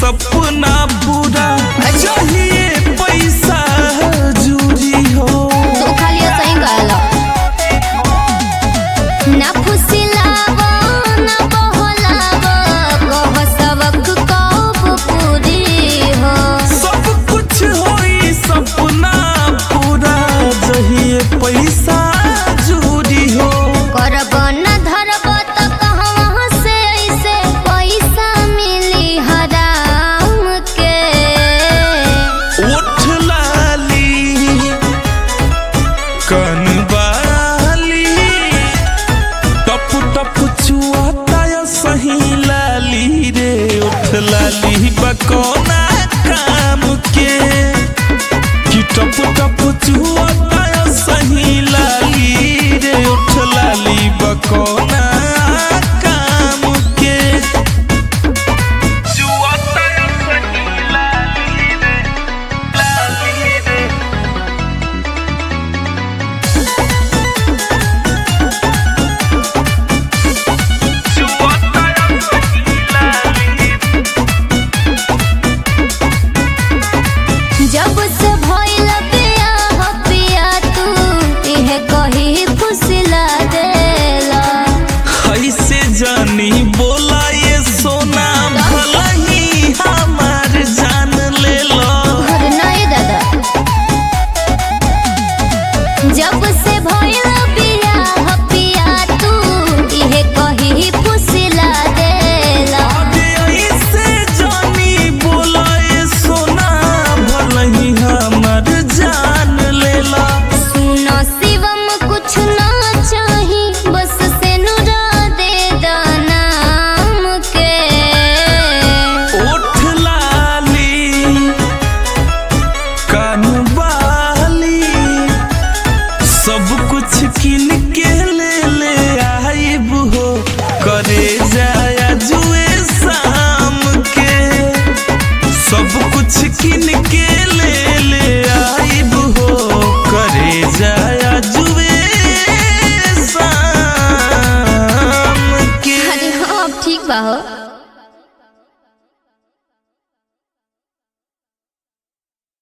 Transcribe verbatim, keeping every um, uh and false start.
सपना पूरा चाहिए पैसा जूरी हो। तो खाली सही कहला ना फुसिलावा ना बहलावा कह सबक कब पूरी हो। सब कुछ होई सपना पूरा चाहिए पैसा जूरी हो। करब न धरब त कहवा से ऐसे पैसा मिली हराम के। उठ लाली कनवाली टप टप चुआता या सही लाली रे। उठ लाली बकोना काम के कि टप टप चुआता या सही लाली रे। उठ लाली बकोना काम के चुआता या सही लाली रे, लाली रे। चुआता या सही लाली जब से भइल बियाह पिया तू इहे कही फुसिला देला। ऐसे जानी बोला ये सोना भला ही हमार जान ले लो। अरे नहीं दादा जब से भइल बियाह पिया तू इहे कही फुसिला देला। अरे ऐसे जानी बोला ये सोना भला ही हमार जान ले लो। सुनो शिवम कुछ ना चाही बस से नुरा दे नाम के। उठ लाली कानवाली सब कुछ किन के ले ले आइब हो। करे जाया जुए शाम के सब कुछ किन के ले ले आइब हो। करे जाया जुए शाम के। अरे हाँ अब ठीक बा हो।